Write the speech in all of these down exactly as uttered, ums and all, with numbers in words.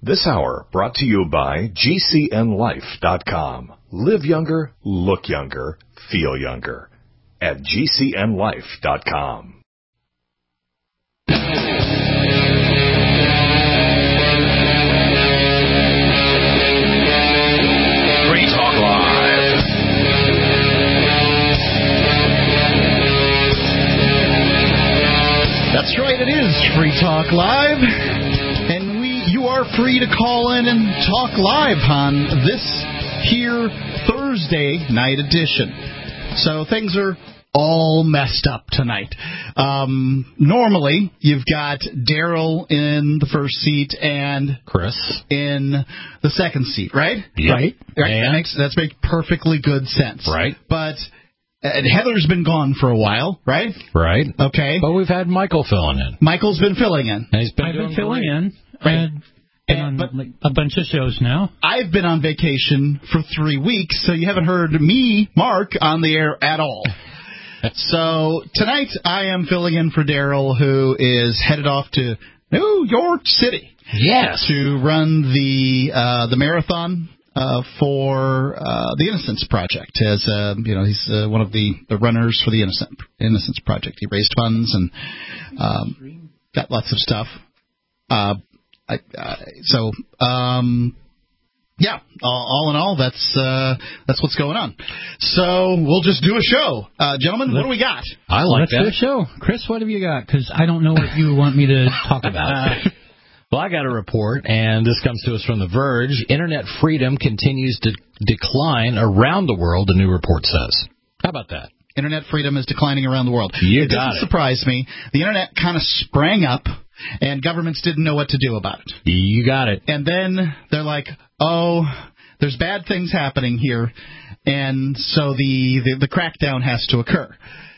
This hour brought to you by G C N life dot com. Live younger, look younger, feel younger at G C N life dot com. Free Talk Live. That's right, it is Free Talk Live. And we, you are free to call in and talk live on this here Thursday night edition. So things are all messed up tonight. Um, normally, you've got Daryl in the first seat and Chris in the second seat, right? Yep. Right. Right. And? That makes that's makes perfectly good sense. Right. But uh, Heather's been gone for a while, right? Right. Okay. But we've had Michael filling in. Michael's been filling in. And he's been I've doing been filling great. in. Right. And been And- on but- like, a bunch of shows now. I've been on vacation for three weeks, so you haven't heard me, Mark, on the air at all. So tonight I am filling in for Daryl, who is headed off to New York City. Yes. To run the uh, the marathon uh, for uh, the Innocence Project. As uh, you know, he's uh, one of the, the runners for the Innocent Innocence Project. He raised funds and um, got lots of stuff. Uh, I, uh, so. Um, Yeah, all, all in all, that's uh, that's what's going on. So we'll just do a show, uh, gentlemen. What do we got? I like Let's that. do a show. Chris, what have you got? Because I don't know what you want me to talk about. Well, I got a report, and this comes to us from The Verge. Internet freedom continues to decline around the world, a new report says. How about that? Internet freedom is declining around the world. You it got doesn't it. surprise me. The internet kind of sprang up, and governments didn't know what to do about it. You got it. And then they're like, oh, there's bad things happening here, and so the, the, the crackdown has to occur.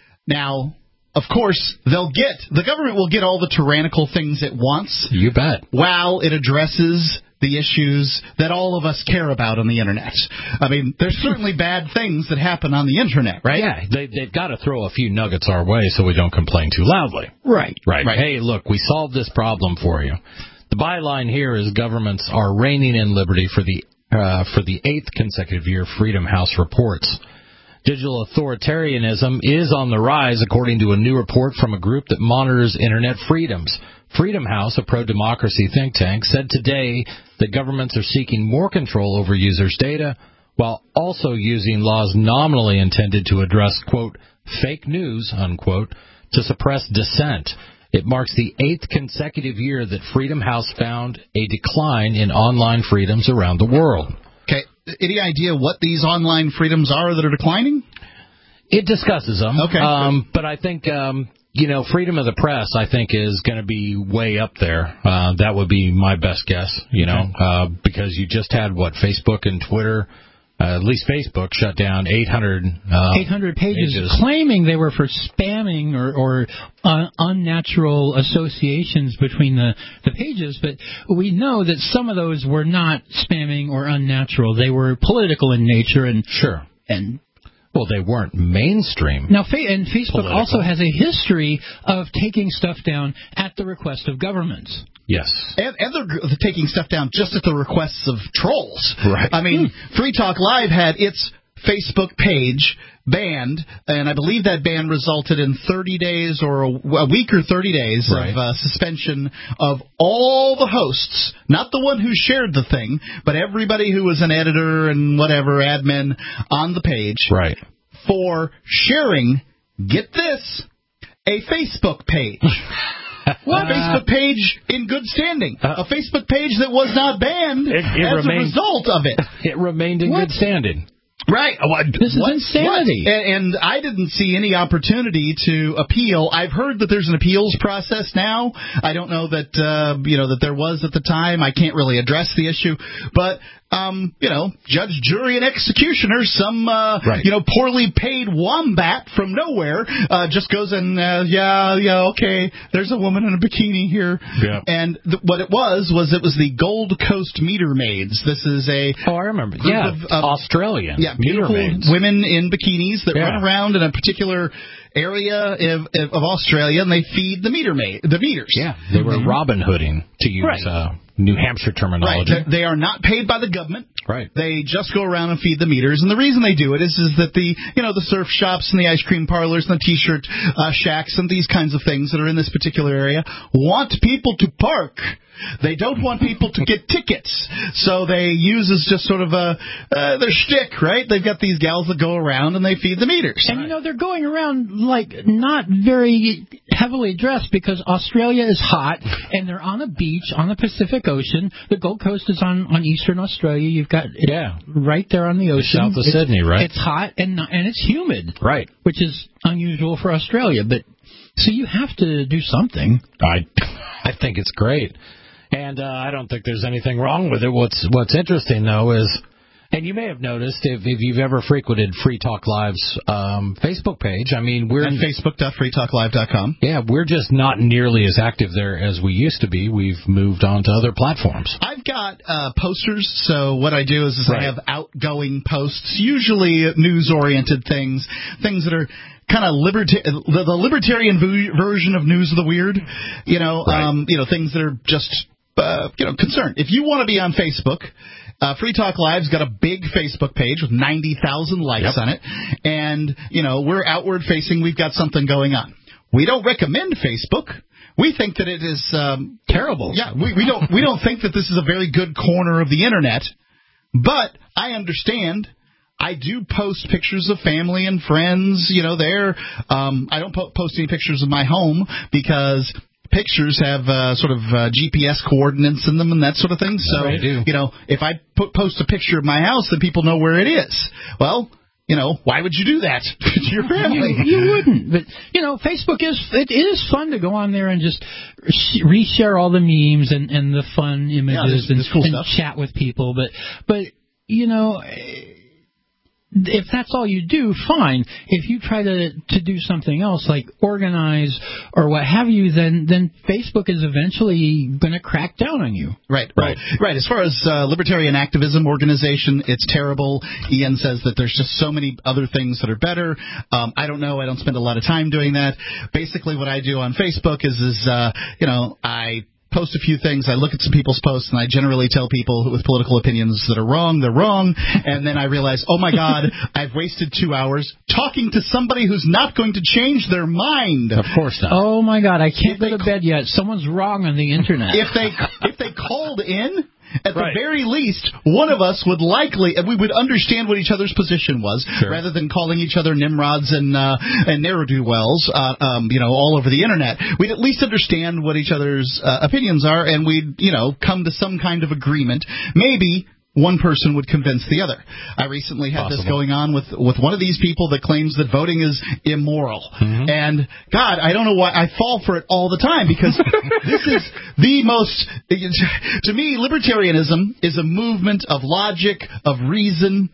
Now, of course, they'll get, the government will get all the tyrannical things it wants. You bet. While it addresses the issues that all of us care about on the internet. I mean, there's certainly bad things that happen on the internet, right? Yeah, they, they've got to throw a few nuggets our way so we don't complain too loudly. Right. Right. Right. Hey, look, we solved this problem for you. The byline here is governments are reigning in liberty for the uh, for the eighth consecutive year, Freedom House reports. Digital authoritarianism is on the rise, according to a new report from a group that monitors internet freedoms. Freedom House, a pro-democracy think tank, said today that governments are seeking more control over users' data while also using laws nominally intended to address, quote, fake news, unquote, to suppress dissent. It marks the eighth consecutive year that Freedom House found a decline in online freedoms around the world. Okay. Any idea what these online freedoms are that are declining? It discusses them. Okay. Um, but I think, um, you know, freedom of the press, I think, is going to be way up there. Uh, that would be my best guess, you know, Okay. uh, because you just had, what, Facebook and Twitter, uh, at least Facebook, shut down eight hundred, uh, eight hundred pages, pages claiming they were for spamming or, or uh, unnatural associations between the, the pages. But we know that some of those were not spamming or unnatural. They were political in nature. And Sure. and Well, they weren't mainstream. Now, fa- and Facebook Political. also has a history of taking stuff down at the request of governments. Yes. And, and they're g- taking stuff down just at the requests of trolls. Right. I mean, Free Talk Live had its Facebook page banned, and I believe that ban resulted in thirty days or a, a week or thirty days Right. of uh, suspension of all the hosts, not the one who shared the thing, but everybody who was an editor and whatever, admin on the page, Right. for sharing, get this, a Facebook page. What? A Facebook page in good standing. Uh, a Facebook page that was not banned It- it as remained- a result of it. It remained in What? good standing. Right. What? This is what? insanity. What? And, and I didn't see any opportunity to appeal. I've heard that there's an appeals process now. I don't know that uh, you know that there was at the time. I can't really address the issue, but um, you know, judge, jury, and executioner, some uh, Right. you know poorly paid wombat from nowhere uh, just goes and uh, yeah, yeah, okay. There's a woman in a bikini here, Yeah. and th- what it was was it was the Gold Coast Meter Maids. This is a Oh, I remember. group Yeah, of, of Australian. yeah, meter beautiful maids. women in bikinis that Yeah. run around in a particular area of, of Australia, and they feed the meter maid, the meters. Yeah, they were Robin Hooding, to use Right. uh, New Hampshire terminology. Right. They are not paid by the government. Right. They just go around and feed the meters. And the reason they do it is, is that the, you know, the surf shops and the ice cream parlors and the T-shirt uh, shacks and these kinds of things that are in this particular area want people to park. They don't want people to get tickets. So they use as just sort of a, uh, their shtick, right? They've got these gals that go around and they feed the meters. And, you know, they're going around, like, not very heavily dressed because Australia is hot, and they're on a beach on the Pacific Ocean. The Gold Coast is on, on eastern Australia. You've got it yeah. right there on the ocean. South of it's, Sydney, right? It's hot, and not, and it's humid. Right. Which is unusual for Australia. But so you have to do something. I, I think it's great. And uh, I don't think there's anything wrong with it. What's What's interesting, though, is, and you may have noticed if, if you've ever frequented Free Talk Live's um, Facebook page, I mean, we're at facebook dot free talk live dot com. Yeah, we're just not nearly as active there as we used to be. We've moved on to other platforms. I've got uh, posters, so what I do is, is right. I have outgoing posts, usually news-oriented things, things that are kind of liberta- the, the libertarian v- version of News of the Weird, you know, right. um, you know, things that are just, uh, you know, concerned. If you want to be on Facebook, Uh, Free Talk Live's got a big Facebook page with ninety thousand likes yep. on it, and, you know, we're outward facing. We've got something going on. We don't recommend Facebook. We think that it is um, terrible. Yeah, we, we don't we don't think that this is a very good corner of the Internet, but I understand. I do post pictures of family and friends, you know, there. Um, I don't po- post any pictures of my home because pictures have uh, sort of uh, G P S coordinates in them and that sort of thing. So, they do. you know, if I put, post a picture of my house, then people know where it is. Well, you know, why would you do that to your family? You, you wouldn't. But, you know, Facebook is, it is fun to go on there and just reshare all the memes and, and the fun images yeah, there's, and, there's cool and stuff. chat with people. But, but you know, if that's all you do, fine. If you try to, to do something else, like organize or what have you, then, then Facebook is eventually going to crack down on you. Right, right. Well, right. As far as uh, libertarian activism organization, it's terrible. Ian says that there's just so many other things that are better. Um, I don't know. I don't spend a lot of time doing that. Basically, what I do on Facebook is, is uh, you know, I post a few things, I look at some people's posts, and I generally tell people with political opinions that are wrong, they're wrong, and then I realize, oh my God, I've wasted two hours talking to somebody who's not going to change their mind. Of course not. Oh my God, I can't go to bed yet. Someone's wrong on the Internet. If they if they called in, at right. the very least, one of us would likely, and we would understand what each other's position was, sure. rather than calling each other Nimrods and uh, and ne'er-do-wells, uh, um, you know, all over the Internet. We'd at least understand what each other's uh, opinions are, and we'd, you know, come to some kind of agreement. Maybe one person would convince the other. I recently had Possible. this going on with, with one of these people that claims that voting is immoral. Mm-hmm. And, God, I don't know why I fall for it all the time, because this is the most, to me, libertarianism is a movement of logic, of reason,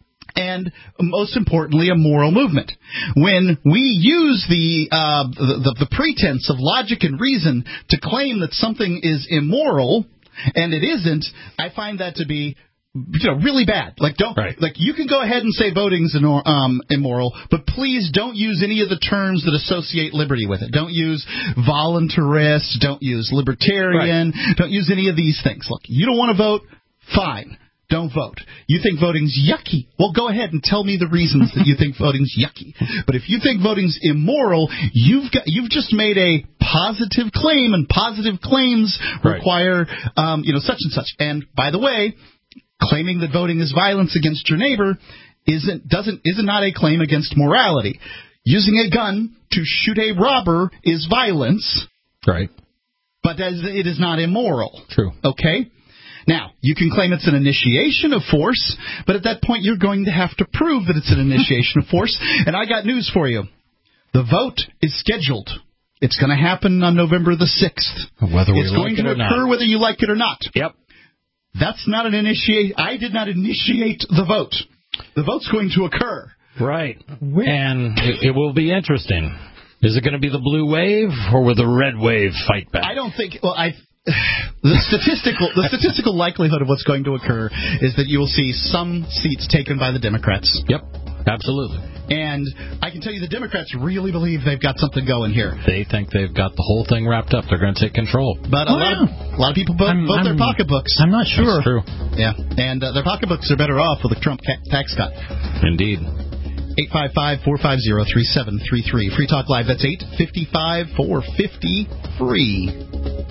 and most importantly, a moral movement. When we use the, uh, the, the, the pretense of logic and reason to claim that something is immoral, and it isn't, I find that to be, you know, really bad. Like, don't, right. like, you can go ahead and say voting's um, immoral, but please don't use any of the terms that associate liberty with it. Don't use voluntarist, don't use libertarian, right. don't use any of these things. Look, you don't want to vote, fine. Don't vote. You think voting's yucky? Well, go ahead and tell me the reasons that you think voting's yucky. But if you think voting's immoral, you've got you've just made a positive claim, and positive claims right. require, um, you know, such and such. And by the way, claiming that voting is violence against your neighbor isn't doesn't is not a claim against morality. Using a gun to shoot a robber is violence, right? But it is not immoral. True. Okay. Now, you can claim it's an initiation of force, but at that point you're going to have to prove that it's an initiation of force. And I got news for you. The vote is scheduled. It's going to happen on November the sixth. Whether we it's like going it to or occur not. whether you like it or not. Yep. That's not an initiate. I did not initiate the vote. The vote's going to occur. Right. And it, it will be interesting. Is it going to be the blue wave, or will the red wave fight back? I don't think. Well, I. The statistical the statistical likelihood of what's going to occur is that you will see some seats taken by the Democrats. Yep. Absolutely. And I can tell you the Democrats really believe they've got something going here. They think they've got the whole thing wrapped up. They're going to take control. But a, Oh, lot, yeah. of, a lot of people vote, I'm- vote I'm- their pocketbooks. I'm not sure. That's true. Yeah, and uh, their pocketbooks are better off with a Trump ca- tax cut. Indeed. eight five five, four five zero, three seven three three. Free Talk Live, that's eight five five, four five zero, free.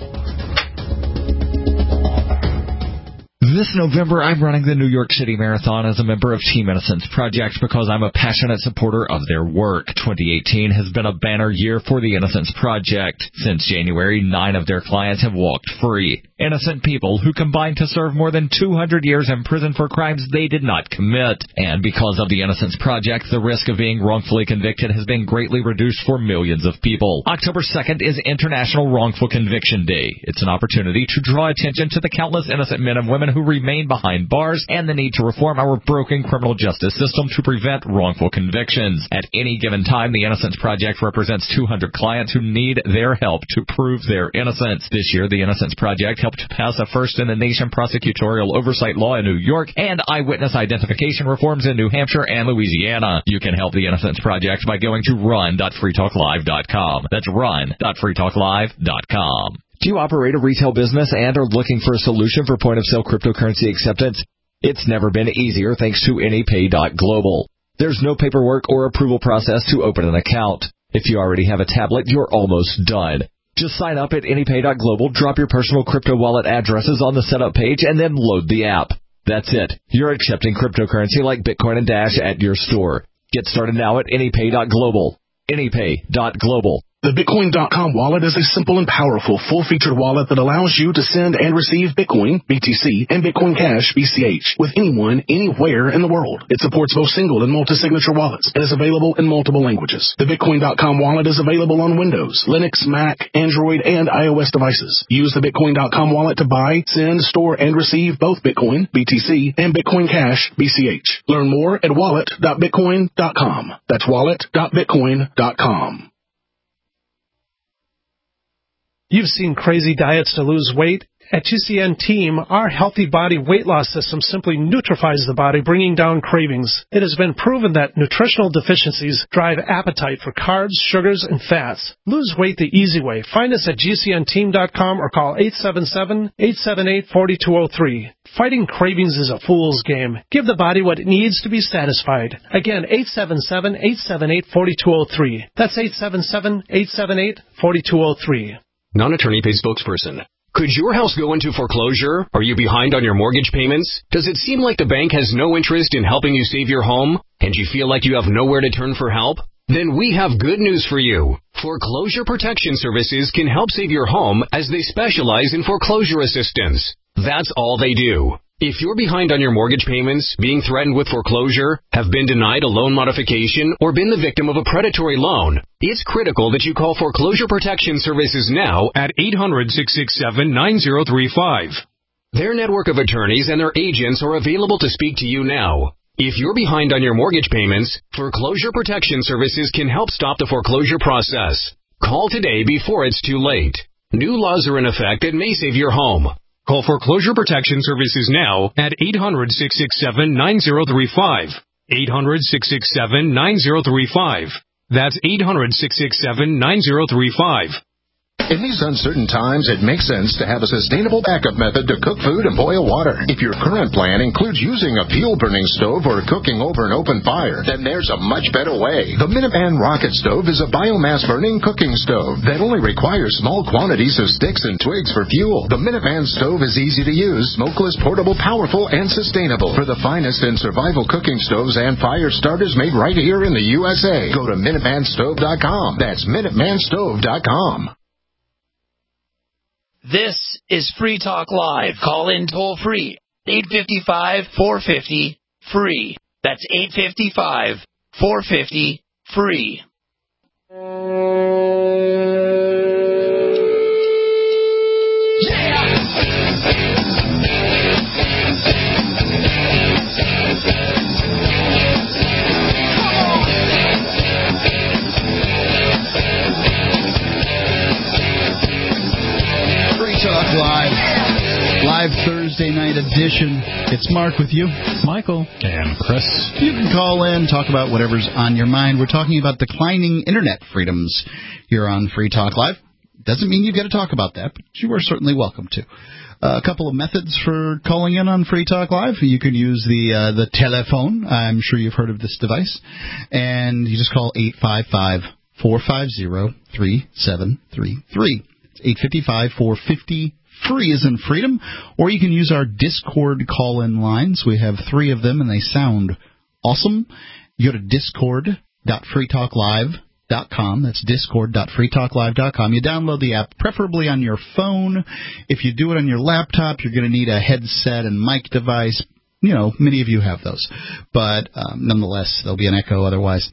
This November, I'm running the New York City Marathon as a member of Team Innocence Project because I'm a passionate supporter of their work. twenty eighteen has been a banner year for the Innocence Project. Since January, nine of their clients have walked free. Innocent people who combined to serve more than two hundred years in prison for crimes they did not commit. And because of the Innocence Project, the risk of being wrongfully convicted has been greatly reduced for millions of people. October second is International Wrongful Conviction Day. It's an opportunity to draw attention to the countless innocent men and women who remain behind bars and the need to reform our broken criminal justice system to prevent wrongful convictions. At any given time, the Innocence Project represents two hundred clients who need their help to prove their innocence. This year, the Innocence Project helped pass a first-in-the-nation prosecutorial oversight law in New York and eyewitness identification reforms in New Hampshire and Louisiana. You can help the Innocence Project by going to run dot free talk live dot com. That's run dot free talk live dot com. Do you operate a retail business and are looking for a solution for point-of-sale cryptocurrency acceptance? It's never been easier thanks to AnyPay dot global. There's no paperwork or approval process to open an account. If you already have a tablet, you're almost done. Just sign up at AnyPay dot global, drop your personal crypto wallet addresses on the setup page, and then load the app. That's it. You're accepting cryptocurrency like Bitcoin and Dash at your store. Get started now at AnyPay dot global. AnyPay dot global. The Bitcoin dot com wallet is a simple and powerful full-featured wallet that allows you to send and receive Bitcoin, B T C, and Bitcoin Cash, B C H, with anyone, anywhere in the world. It supports both single and multi-signature wallets and is available in multiple languages. The Bitcoin dot com wallet is available on Windows, Linux, Mac, Android, and iOS devices. Use the Bitcoin dot com wallet to buy, send, store, and receive both Bitcoin, B T C, and Bitcoin Cash, B C H. Learn more at wallet dot bitcoin dot com. That's wallet dot bitcoin dot com. You've seen crazy diets to lose weight. At G C N Team, our healthy body weight loss system simply neutralizes the body, bringing down cravings. It has been proven that nutritional deficiencies drive appetite for carbs, sugars, and fats. Lose weight the easy way. Find us at G C N team dot com or call eight seven seven, eight seven eight, four two zero three. Fighting cravings is a fool's game. Give the body what it needs to be satisfied. Again, eight seven seven, eight seven eight, four two zero three. That's eight seven seven, eight seven eight, four two zero three. Non-attorney paid spokesperson. Could your house go into foreclosure? Are you behind on your mortgage payments? Does it seem like the bank has no interest in helping you save your home? And you feel like you have nowhere to turn for help? Then we have good news for you. Foreclosure Protection Services can help save your home as they specialize in foreclosure assistance. That's all they do. If you're behind on your mortgage payments, being threatened with foreclosure, have been denied a loan modification, or been the victim of a predatory loan, it's critical that you call Foreclosure Protection Services now at eight hundred, six six seven, nine zero three five. Their network of attorneys and their agents are available to speak to you now. If you're behind on your mortgage payments, Foreclosure Protection Services can help stop the foreclosure process. Call today before it's too late. New laws are in effect that may save your home. Call Foreclosure Protection Services now at eight hundred, six six seven, nine zero three five. eight hundred, six six seven, nine zero three five. That's eight hundred, six six seven, nine zero three five. In these uncertain times, it makes sense to have a sustainable backup method to cook food and boil water. If your current plan includes using a fuel-burning stove or cooking over an open fire, then there's a much better way. The Minuteman Rocket Stove is a biomass-burning cooking stove that only requires small quantities of sticks and twigs for fuel. The Minuteman Stove is easy to use, smokeless, portable, powerful, and sustainable. For the finest in survival cooking stoves and fire starters made right here in the U S A, go to Minuteman Stove dot com. That's Minuteman Stove dot com. This is Free Talk Live. Call in toll free. eight five five, four five zero, free. That's eight five five, four five zero, free. Live, live Thursday Wednesday night edition. It's Mark with you. Michael. And Chris. You can call in, talk about whatever's on your mind. We're talking about declining internet freedoms here on Free Talk Live. Doesn't mean you get to talk about that, but you are certainly welcome to. Uh, a couple of methods for calling in on Free Talk Live. You can use the uh, the telephone. I'm sure you've heard of this device. And you just call eight five five, four five zero, three seven three three. It's eight five five, four five zero, free as in freedom. Or you can use our Discord call-in lines. We have three of them, and they sound awesome. You go to discord dot free talk live dot com. That's discord dot free talk live dot com. You download the app, preferably on your phone. If you do it on your laptop, you're going to need a headset and mic device. You know, many of you have those. But um, nonetheless, there'll be an echo otherwise.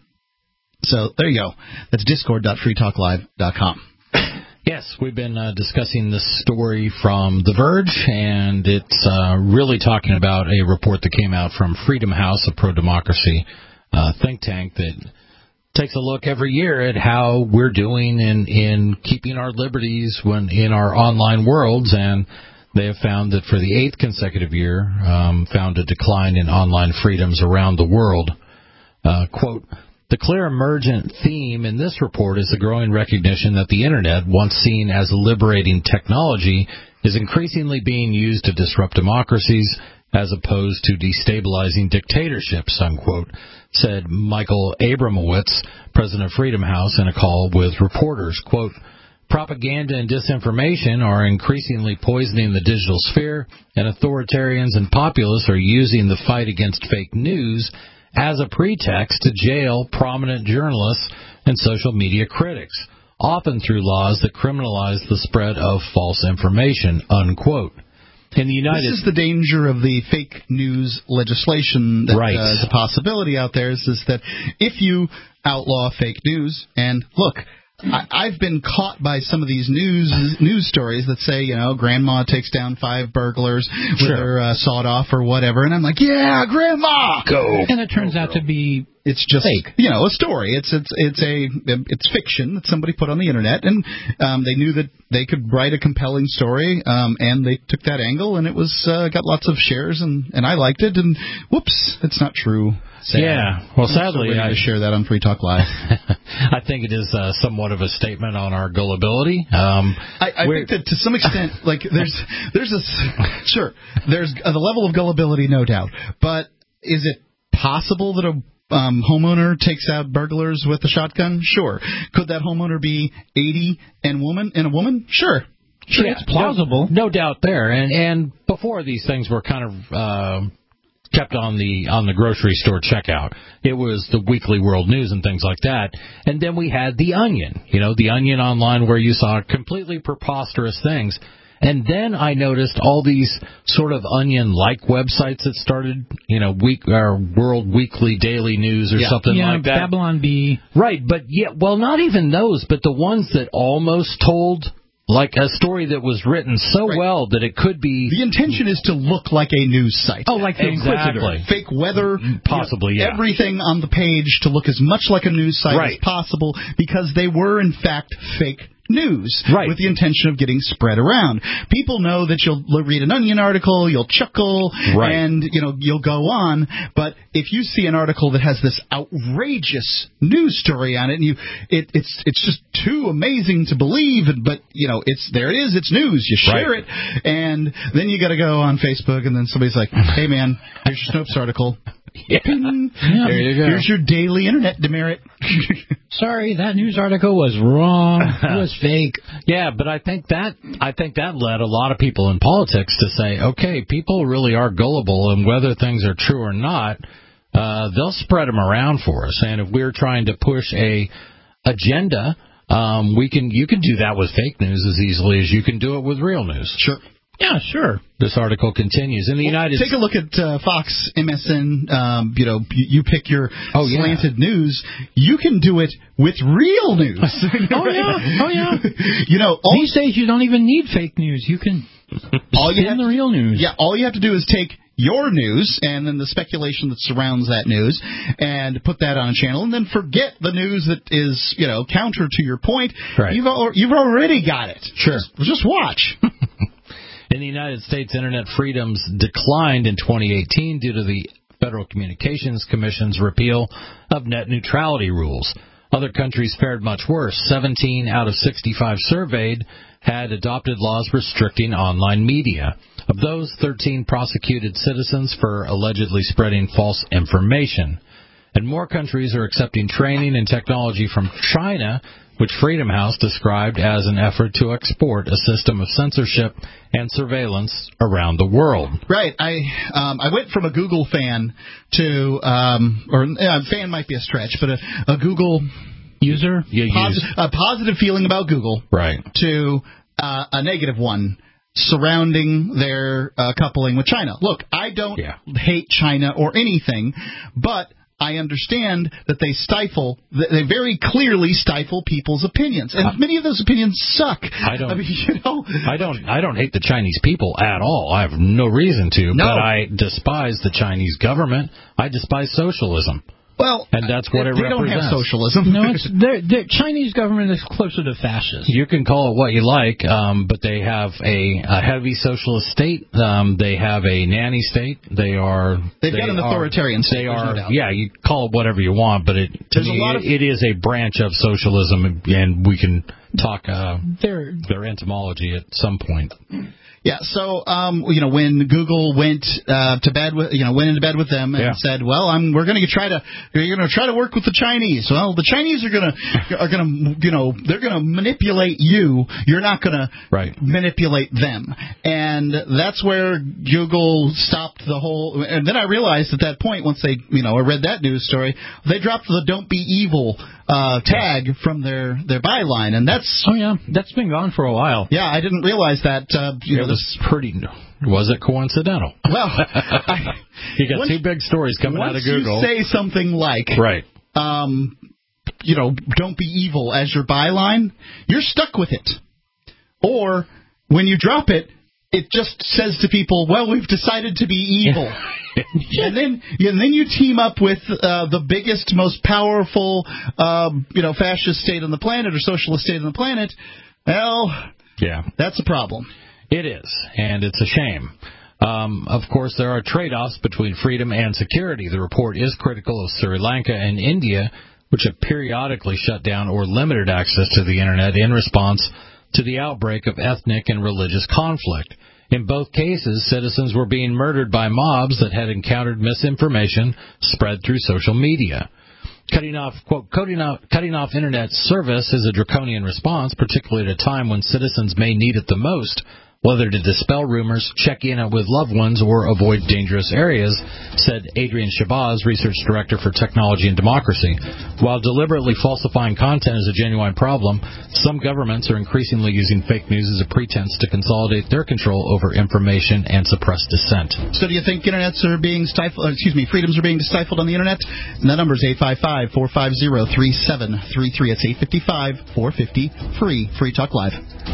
So there you go. That's discord dot free talk live dot com. Yes, we've been uh, discussing this story from The Verge, and it's uh, really talking about a report that came out from Freedom House, a pro-democracy uh, think tank that takes a look every year at how we're doing in, in keeping our liberties when in our online worlds, and they have found that for the eighth consecutive year, um, found a decline in online freedoms around the world. Uh, quote, the clear emergent theme in this report is the growing recognition that the Internet, once seen as a liberating technology, is increasingly being used to disrupt democracies as opposed to destabilizing dictatorships, unquote, said Michael Abramowitz, president of Freedom House, in a call with reporters. Quote, propaganda and disinformation are increasingly poisoning the digital sphere, and authoritarians and populists are using the fight against fake news as a pretext to jail prominent journalists and social media critics, often through laws that criminalize the spread of false information, unquote. In the United This is the danger of the fake news legislation that right. uh, is a possibility out there, is, is that if you outlaw fake news, and look, I, I've been caught by some of these news news stories that say, you know, grandma takes down five burglars sure. with her uh, sawed off or whatever, and I'm like, yeah, grandma, go. And it turns go, out to be it's just fake. You know, a story. It's it's it's a it's fiction that somebody put on the internet, and um, they knew that they could write a compelling story, um, and they took that angle, and it was uh, got lots of shares, and, and I liked it, and whoops, it's not true. Sad. Yeah, well, sadly, so I share that on Free Talk Live. I think it is uh, somewhat of a statement on our gullibility. Um, I, I think that to some extent, like there's there's a sure there's a, the level of gullibility, no doubt, but is it possible that a Um, homeowner takes out burglars with a shotgun? Sure. Could that homeowner be eighty and woman and a woman? Sure. Sure, yeah, it's plausible. No, no doubt there. And and before these things were kind of uh, kept on the on the grocery store checkout, it was the Weekly World News and things like that. And then we had the Onion, you know, the Onion online, where you saw completely preposterous things. And then I noticed all these sort of Onion-like websites that started, you know, week or World Weekly Daily News or yeah. something yeah, like that. Babylon Bee. Right, but yeah, well, not even those, but the ones that almost told like a story that was written so right. well that it could be. The intention is to look like a news site. Oh, like the exactly. Inquisitor. Fake weather, possibly, you know, yeah. Everything on the page to look as much like a news site right. as possible, because they were in fact fake news right. with the intention of getting spread around. People know that you'll read an Onion article, you'll chuckle, right. and you know you'll go on. But if you see an article that has this outrageous news story on it, and you it, it's it's just too amazing to believe, but you know it's there it is, it's news. You share right. it, and then you got to go on Facebook, and then somebody's like, "Hey man, here's your Snopes article." Yeah. yeah. There you go. Here's your daily internet demerit. Sorry, that news article was wrong. It was fake. Yeah, but I think that I think that led a lot of people in politics to say, okay, people really are gullible, and whether things are true or not, uh, they'll spread them around for us. And if we're trying to push a agenda, um, we can you can do that with fake news as easily as you can do it with real news. Sure. Yeah, sure. This article continues. In the well, United Take a look at uh, Fox, M S N, um, you know, you, you pick your oh, slanted yeah. news. You can do it with real news. oh, yeah. Oh, yeah. You know, all, these days you don't even need fake news. You can all you spin have the to, real news. Yeah, all you have to do is take your news and then the speculation that surrounds that news and put that on a channel, and then forget the news that is, you know, counter to your point. Right. You've, al- you've already got it. Sure. Just, just watch. In the United States, internet freedoms declined in twenty eighteen due to the Federal Communications Commission's repeal of net neutrality rules. Other countries fared much worse. seventeen out of sixty-five surveyed had adopted laws restricting online media. Of those, thirteen prosecuted citizens for allegedly spreading false information. And more countries are accepting training and technology from China, which Freedom House described as an effort to export a system of censorship and surveillance around the world. Right. I um, I went from a Google fan to, um, or uh, fan might be a stretch, but a, a Google user, you posi- use. a positive feeling about Google, right, to uh, a negative one surrounding their uh, coupling with China. Look, I don't yeah. hate China or anything, but I understand that they stifle, they very clearly stifle people's opinions, and uh, many of those opinions suck. I don't, I mean, you know, I don't, I don't hate the Chinese people at all. I have no reason to, no. but I despise the Chinese government. I despise socialism. Well, and that's what it they represents. They don't have socialism. No, it's the Chinese government is closer to fascist. You can call it what you like, um, but they have a, a heavy socialist state. Um, they have a nanny state. They are. They've they got an authoritarian are, state. They are. No yeah, you call it whatever you want, but it to There's me, a lot of, it, it is a branch of socialism, and we can talk uh, their their entomology at some point. Yeah, so um, you know, when Google went uh, to bed with, you know, went into bed with them and yeah. said, "Well, I'm we're going to try to you're going to try to work with the Chinese." Well, the Chinese are going to are going to you know they're going to manipulate you. You're not going to right. manipulate them, and that's where Google stopped the whole. And then I realized at that point, once they you know I read that news story, they dropped the "Don't be evil" uh, tag yeah. from their their byline, and that's oh yeah, that's been gone for a while. Yeah, I didn't realize that. Uh, you it know, was pretty. Was it coincidental? Well, I, you got two big stories coming out of Google. Once you say something like, right, um, you know, "Don't be evil" as your byline, you're stuck with it. Or when you drop it, it just says to people, "Well, we've decided to be evil." and then, and then you team up with uh, the biggest, most powerful, uh, you know, fascist state on the planet or socialist state on the planet. Well, yeah, that's a problem. It is, and it's a shame. Um, of course, there are trade-offs between freedom and security. The report is critical of Sri Lanka and India, which have periodically shut down or limited access to the Internet in response to the outbreak of ethnic and religious conflict. In both cases, citizens were being murdered by mobs that had encountered misinformation spread through social media. Cutting off, quote, cutting off, cutting off Internet service is a draconian response, particularly at a time when citizens may need it the most, whether to dispel rumors, check in with loved ones, or avoid dangerous areas, said Adrian Shabazz, Research Director for Technology and Democracy. While deliberately falsifying content is a genuine problem, some governments are increasingly using fake news as a pretense to consolidate their control over information and suppress dissent. So do you think internets are being stifled, excuse me, freedoms are being stifled on the Internet? And that number is eight five five, four five zero, three seven three three. It's eight five five, four five zero, free. Free Talk Live.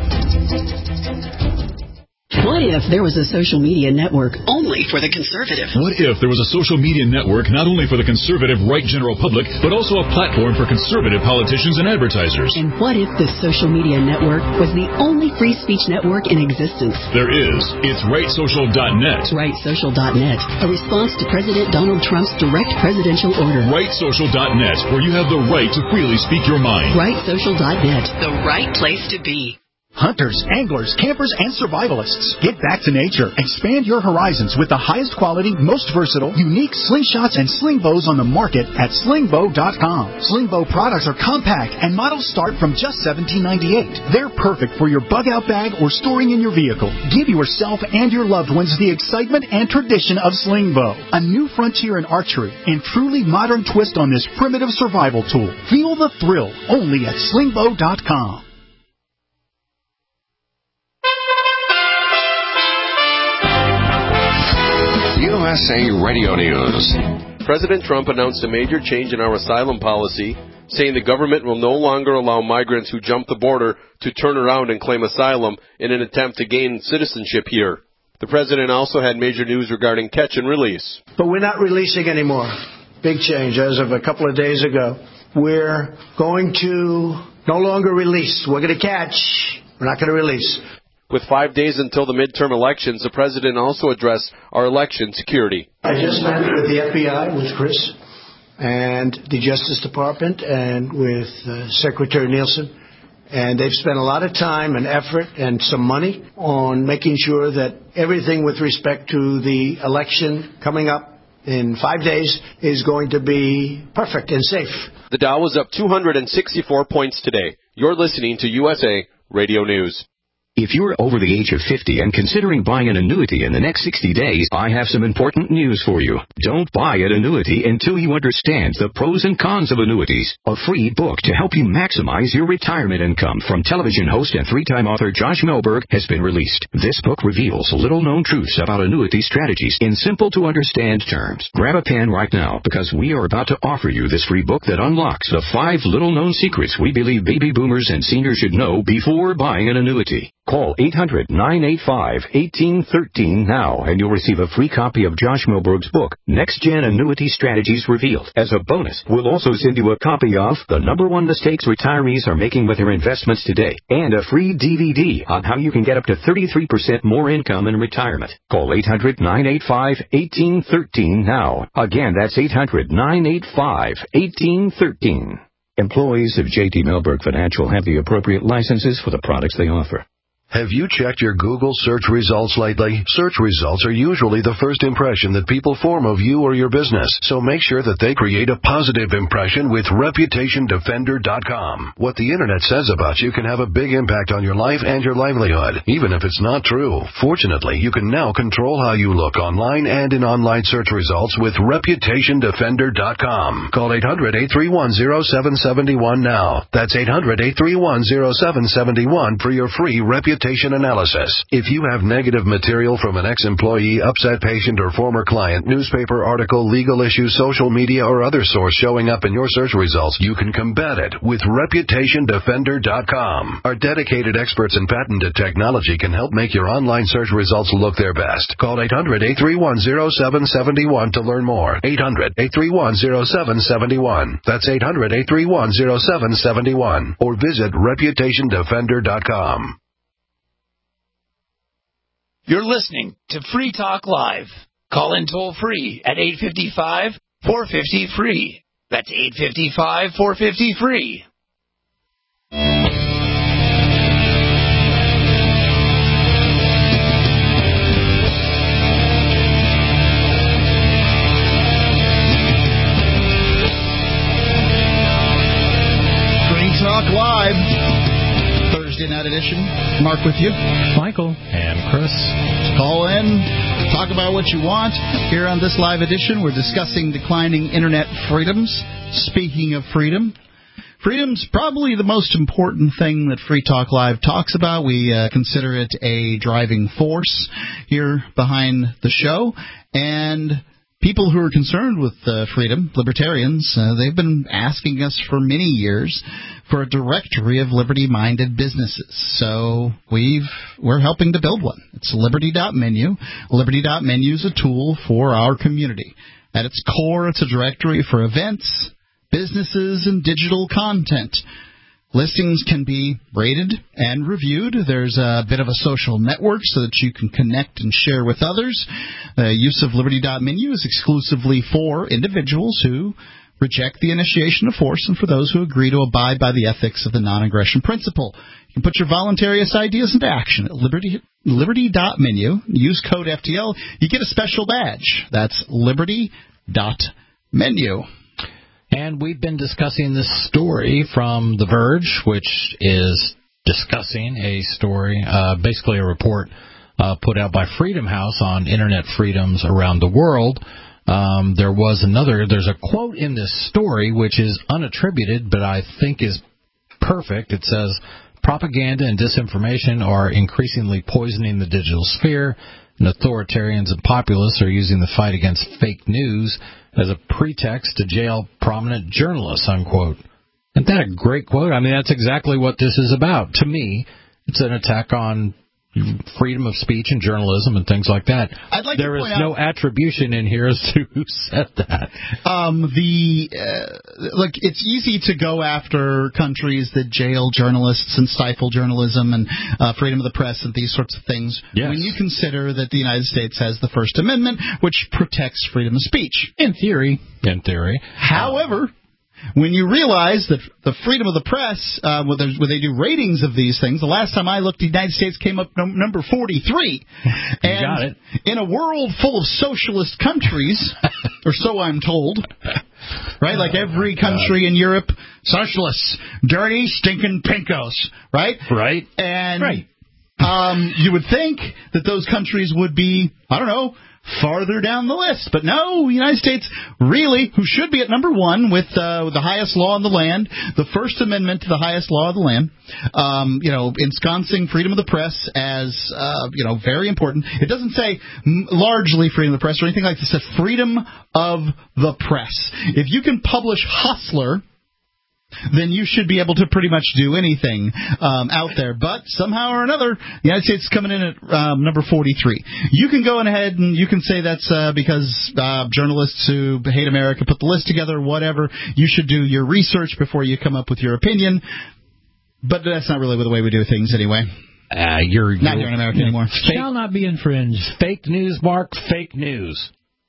What if there was a social media network only for the conservative? What if there was a social media network not only for the conservative right general public, but also a platform for conservative politicians and advertisers? And what if this social media network was the only free speech network in existence? There is. It's right social dot net. right social dot net, a response to President Donald Trump's direct presidential order. right social dot net, where you have the right to freely speak your mind. right social dot net, the right place to be. Hunters, anglers, campers, and survivalists. Get back to nature. Expand your horizons with the highest quality, most versatile, unique slingshots and sling bows on the market at sling bow dot com. Sling bow products are compact and models start from just seventeen ninety-eight. They're perfect for your bug out bag or storing in your vehicle. Give yourself and your loved ones the excitement and tradition of sling bow. A new frontier in archery and truly modern twist on this primitive survival tool. Feel the thrill only at sling bow dot com. U S A Radio News. President Trump announced a major change in our asylum policy, saying the government will no longer allow migrants who jump the border to turn around and claim asylum in an attempt to gain citizenship here. The president also had major news regarding catch and release. But we're not releasing anymore. Big change as of a couple of days ago. We're going to no longer release. We're going to catch. We're not going to release. With five days until the midterm elections, the president also addressed our election security. I just met with the F B I, with Chris, and the Justice Department, and with uh, Secretary Nielsen. And they've spent a lot of time and effort and some money on making sure that everything with respect to the election coming up in five days is going to be perfect and safe. The Dow was up two hundred sixty-four points today. You're listening to U S A Radio News. If you're over the age of fifty and considering buying an annuity in the next sixty days, I have some important news for you. Don't buy an annuity until you understand the pros and cons of annuities. A free book to help you maximize your retirement income from television host and three-time author Josh Melberg has been released. This book reveals little-known truths about annuity strategies in simple-to-understand terms. Grab a pen right now because we are about to offer you this free book that unlocks the five little-known secrets we believe baby boomers and seniors should know before buying an annuity. Call eight hundred, nine eight five, one eight one three now, and you'll receive a free copy of Josh Melberg's book, Next Gen Annuity Strategies Revealed. As a bonus, we'll also send you a copy of The Number One Mistakes Retirees Are Making with Their Investments Today, and a free D V D on how you can get up to thirty-three percent more income in retirement. Call eight hundred, nine eight five, one eight one three now. Again, that's eight hundred, nine eight five, one eight one three. Employees of J T Melberg Financial have the appropriate licenses for the products they offer. Have you checked your Google search results lately? Search results are usually the first impression that people form of you or your business, so make sure that they create a positive impression with Reputation Defender dot com. What the Internet says about you can have a big impact on your life and your livelihood, even if it's not true. Fortunately, you can now control how you look online and in online search results with Reputation Defender dot com. Call eight hundred, eight three one, zero seven seven one now. That's eight hundred, eight three one, zero seven seven one for your free Reputation analysis. If you have negative material from an ex-employee, upset patient, or former client, newspaper article, legal issue, social media, or other source showing up in your search results, you can combat it with Reputation Defender dot com. Our dedicated experts in patented technology can help make your online search results look their best. Call eight hundred, eight three one, zero seven seven one to learn more. eight hundred, eight three one, zero seven seven one. That's eight hundred, eight three one, zero seven seven one. Or visit Reputation Defender dot com. You're listening to Free Talk Live. Call in toll free at eight five five, four five zero, free. That's eight five five, four five zero, free. Free Talk Live. Thursday night edition. Mark with you. Michael. And Chris. Call in. Talk about what you want. Here on this live edition, we're discussing declining Internet freedoms. Speaking of freedom, freedom's probably the most important thing that Free Talk Live talks about. We uh, consider it a driving force here behind the show. And people who are concerned with uh, freedom, libertarians, uh, they've been asking us for many years for a directory of liberty-minded businesses. So we've, we're helping to build one. It's liberty dot menu. liberty dot menu is a tool for our community. At its core, it's a directory for events, businesses, and digital content. Listings can be rated and reviewed. There's a bit of a social network so that you can connect and share with others. The use of liberty dot menu is exclusively for individuals who reject the initiation of force and for those who agree to abide by the ethics of the non-aggression principle. You can put your voluntarious ideas into action at liberty, liberty dot menu. Use code F T L. You get a special badge. That's liberty dot menu. And we've been discussing this story from The Verge, which is discussing a story, uh, basically a report uh, put out by Freedom House on Internet freedoms around the world. Um, there was another, there's a quote in this story which is unattributed, but I think is perfect. It says, propaganda and disinformation are increasingly poisoning the digital sphere, and authoritarians and populists are using the fight against fake news as a pretext to jail prominent journalists, unquote. Isn't that a great quote? I mean, that's exactly what this is about. To me, it's an attack on freedom of speech and journalism and things like that. I'd like there to is point no out, attribution in here as to who said that. Um, the uh, look, it's easy to go after countries that jail journalists and stifle journalism and uh, freedom of the press and these sorts of things. Yes. When you consider that the United States has the First Amendment, which protects freedom of speech. In theory. In theory. However, when you realize that the freedom of the press, uh, when, when they do ratings of these things, the last time I looked, the United States came up num- number forty-three. And got it. In a world full of socialist countries, or so I'm told, right? Like every country in Europe, socialists, dirty, stinking pinkos, right? Right. And right. Um, you would think that those countries would be, I don't know, farther down the list. But no, the United States really, who should be at number one with, uh, with the highest law in the land, the First Amendment to the highest law of the land, um, you know, ensconcing freedom of the press as, uh, you know, very important. It doesn't say m- largely freedom of the press or anything like this. It says freedom of the press. If you can publish Hustler, then you should be able to pretty much do anything um, out there. But somehow or another, the United States is coming in at um, number forty-three. You can go ahead and you can say that's uh, because uh, journalists who hate America put the list together, whatever. You should do your research before you come up with your opinion. But that's not really the way we do things anyway. Uh, you're, you're not here in America anymore. Fake, Shall not be infringed. Fake news, Mark. Fake news.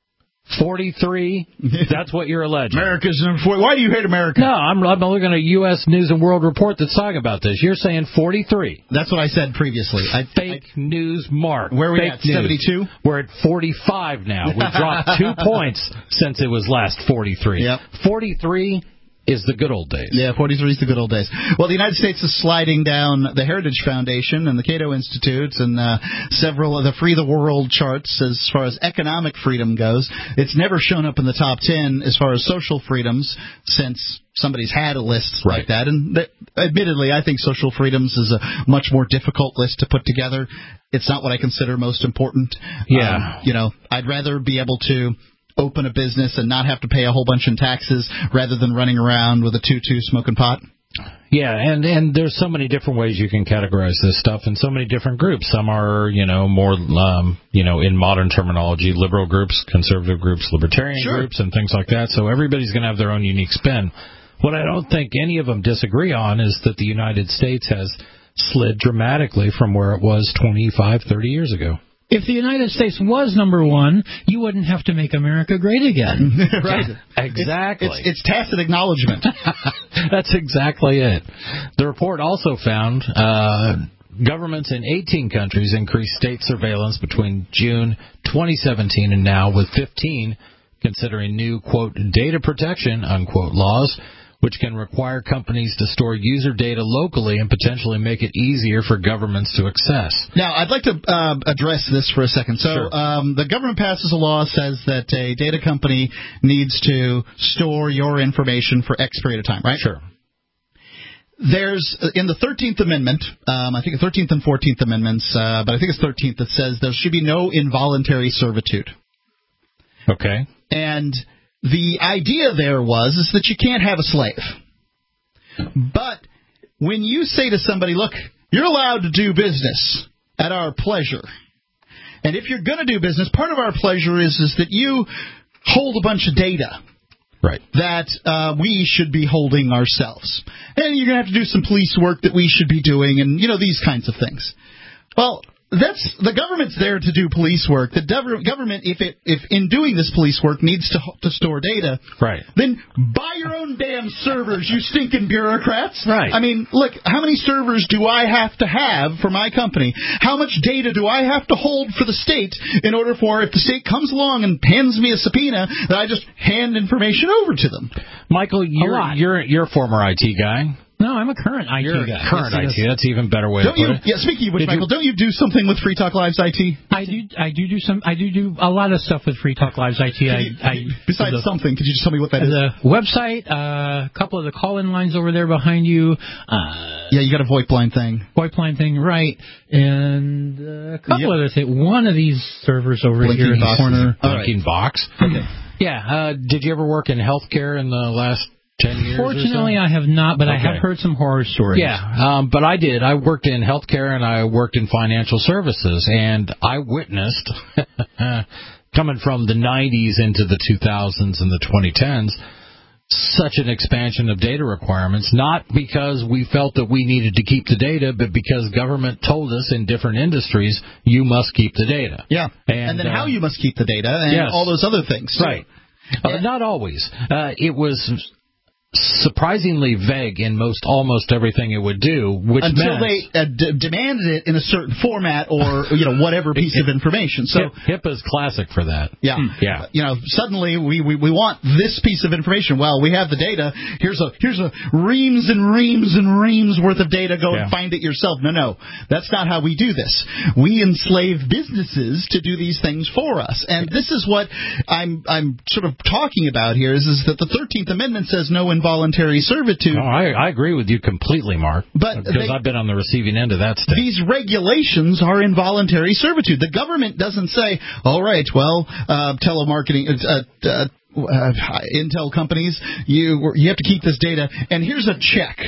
forty-three, that's what you're alleging. America's number four. Why do you hate America? No, I'm, I'm looking at a U S News and World Report that's talking about this. You're saying forty-three. That's what I said previously. I, Fake I, news, Mark. Where are we Fake at, seventy-two? We're at forty-five now. We dropped two points since it was last forty-three. Yep. forty-three is the good old days. Yeah, forty-three is the good old days. Well, the United States is sliding down the Heritage Foundation and the Cato Institute and uh, several of the Free the World charts as far as economic freedom goes. It's never shown up in the top ten as far as social freedoms since somebody's had a list right. like that. And th- admittedly, I think social freedoms is a much more difficult list to put together. It's not what I consider most important. Yeah. Um, you know, I'd rather be able to open a business and not have to pay a whole bunch in taxes rather than running around with a tutu smoking pot. Yeah, and, and there's so many different ways you can categorize this stuff in so many different groups. Some are, you know, more, um, you know, in modern terminology, liberal groups, conservative groups, libertarian sure. groups, and things like that. So everybody's going to have their own unique spin. What I don't think any of them disagree on is that the United States has slid dramatically from where it was twenty-five, thirty years ago. If the United States was number one, you wouldn't have to make America great again. Right. Exactly. It's, it's, it's tacit acknowledgement. That's exactly it. The report also found uh, governments in eighteen countries increased state surveillance between June twenty seventeen and now, with fifteen considering new, quote, data protection, unquote, laws, which can require companies to store user data locally and potentially make it easier for governments to access. Now, I'd like to uh, address this for a second. So Sure. um, the government passes a law, says that a data company needs to store your information for X period of time, right? Sure. There's, in the thirteenth Amendment, um, I think the thirteenth and fourteenth Amendments, uh, but I think it's thirteenth, that says there should be no involuntary servitude. Okay. And the idea there was is that you can't have a slave. But when you say to somebody, look, you're allowed to do business at our pleasure. And if you're going to do business, part of our pleasure is, is that you hold a bunch of data. Right. That uh, we should be holding ourselves. And you're going to have to do some police work that we should be doing and, you know, these kinds of things. Well, that's the government's there to do police work. The government, if it if in doing this police work needs to to store data, right? Then buy your own damn servers, you stinking bureaucrats. Right. I mean, look, how many servers do I have to have for my company? How much data do I have to hold for the state in order for, if the state comes along and hands me a subpoena, that I just hand information over to them? Michael, you're you're you're a former I T guy. No, I'm a current I T You're guy. A current I T. That's even better way don't to put you, it. Yeah, speaking of which, Did Michael, you, don't you do something with Free Talk Live's I T? I do. I do do some. I do do a lot of stuff with Free Talk Live's I T. You, I, I, besides the, something, could you just tell me what that is? The website, uh, a couple of the call-in lines over there behind you. Uh, yeah, you got a VoIP line thing. VoIP line thing, right? And uh, a couple yep. other things. One of these servers over Blinking here in box. the corner. Blinking right. box. Okay. Yeah. Uh, did you ever work in healthcare in the last ten years Fortunately, or so? I have not, but okay. I have heard some horror stories. Yeah, um, but I did. I worked in healthcare and I worked in financial services, and I witnessed, coming from the nineties into the two thousands and the twenty tens, such an expansion of data requirements, not because we felt that we needed to keep the data, but because government told us in different industries, you must keep the data. Yeah, and, and then uh, how you must keep the data and yes. all those other things. Right. Uh, not always. Uh, it was surprisingly vague in most almost everything it would do, which until meant, they uh, d- demanded it in a certain format or you know whatever piece it, of information. So HIPAA's classic for that. Yeah, yeah. You know, suddenly we, we, we want this piece of information. Well, we have the data. Here's a here's a reams and reams and reams worth of data. Go yeah. and find it yourself. No, no, that's not how we do this. We enslave businesses to do these things for us, and this is what I'm I'm sort of talking about here. Is is that the thirteenth Amendment says no involuntary servitude. No, I, I agree with you completely, Mark. But because they, I've been on the receiving end of that stuff. These regulations are involuntary servitude. The government doesn't say, all right, well, uh, telemarketing, uh, uh, uh, Intel companies, you you have to keep this data, and here's a check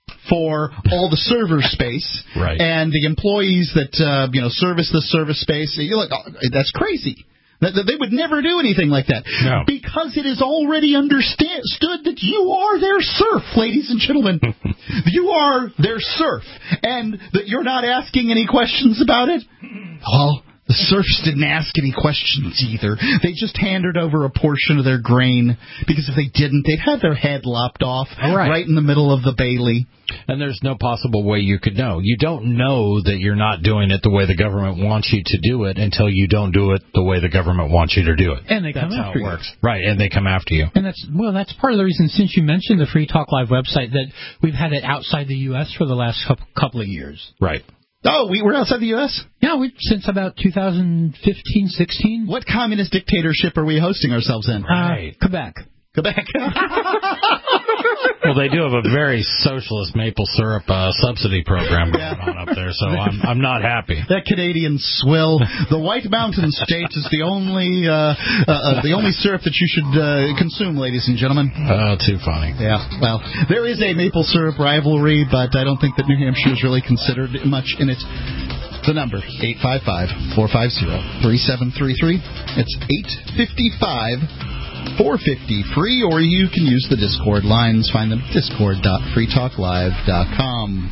for all the server space right. and the employees that uh, you know service the service space. You're like, oh, that's crazy. They would never do anything like that. No. Because it is already understood that you are their serf, ladies and gentlemen. You are their serf. And that you're not asking any questions about it? Well, the serfs didn't ask any questions either. They just handed over a portion of their grain. Because if they didn't, they'd have their head lopped off right. right in the middle of the bailey. And there's no possible way you could know. You don't know that you're not doing it the way the government wants you to do it until you don't do it the way the government wants you to do it. And they come that's after how it you. works. Right, and they come after you. And that's well, that's part of the reason, since you mentioned the Free Talk Live website, that we've had it outside the U S for the last couple of years. Right. Oh, we were outside the U S? Yeah, we since about two thousand fifteen, sixteen. What communist dictatorship are we hosting ourselves in? Right. Uh, Quebec. Quebec. Well, they do have a very socialist maple syrup uh, subsidy program going yeah. on up there, so I'm I'm not happy. That Canadian swill. The White Mountain State is the only uh, uh, the only syrup that you should uh, consume, ladies and gentlemen. Oh, too funny. Yeah. Well, there is a maple syrup rivalry, but I don't think that New Hampshire is really considered much in it. The number, eight five five, four five zero, three seven three three. It's eight five five. four fifty free, or you can use the Discord lines. Find them at discord dot free talk live dot com.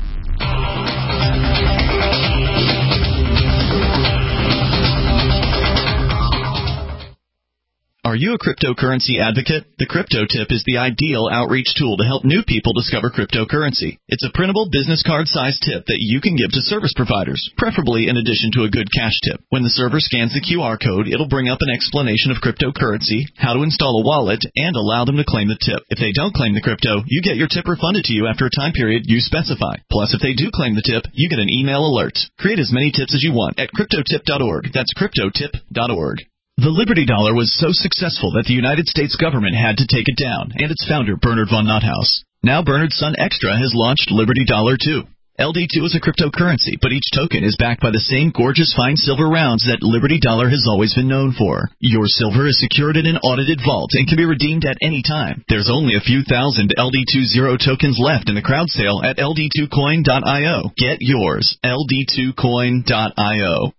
Are you a cryptocurrency advocate? The Crypto Tip is the ideal outreach tool to help new people discover cryptocurrency. It's a printable business card-sized tip that you can give to service providers, preferably in addition to a good cash tip. When the server scans the Q R code, it'll bring up an explanation of cryptocurrency, how to install a wallet, and allow them to claim the tip. If they don't claim the crypto, you get your tip refunded to you after a time period you specify. Plus, if they do claim the tip, you get an email alert. Create as many tips as you want at crypto tip dot org. That's crypto tip dot org. The Liberty Dollar was so successful that the United States government had to take it down, and its founder, Bernard von Nothaus. Now Bernard's son Extra has launched Liberty Dollar two. L D two is a cryptocurrency, but each token is backed by the same gorgeous fine silver rounds that Liberty Dollar has always been known for. Your silver is secured in an audited vault and can be redeemed at any time. There's only a few thousand L D two Zero tokens left in the crowd sale at L D two coin dot io. Get yours, L D two coin dot io.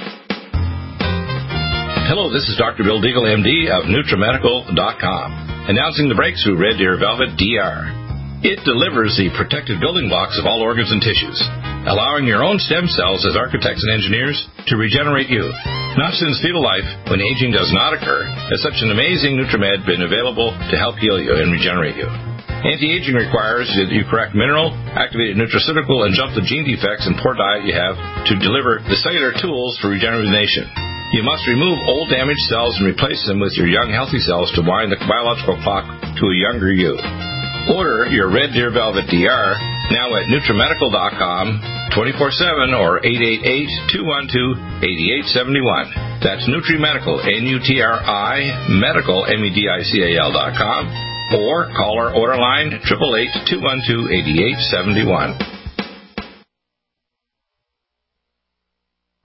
Hello, this is Doctor Bill Deagle, M D of Nutramedical dot com, announcing the breakthrough Red Deer Velvet D R. It delivers the protective building blocks of all organs and tissues, allowing your own stem cells as architects and engineers to regenerate you. Not since fetal life, when aging does not occur, has such an amazing Nutramed been available to help heal you and regenerate you. Anti-aging requires that you correct mineral, activated nutraceutical, and jump the gene defects and poor diet you have to deliver the cellular tools for regeneration. You must remove old damaged cells and replace them with your young healthy cells to wind the biological clock to a younger you. Order your Red Deer Velvet D R now at Nutramedical dot com, twenty-four seven or eight eight eight, two one two, eight eight seven one. That's Nutrimedical, N U T R I, Medical, M E D I C A L dot com, or call our order line, eight eight eight, two one two, eight eight seven one.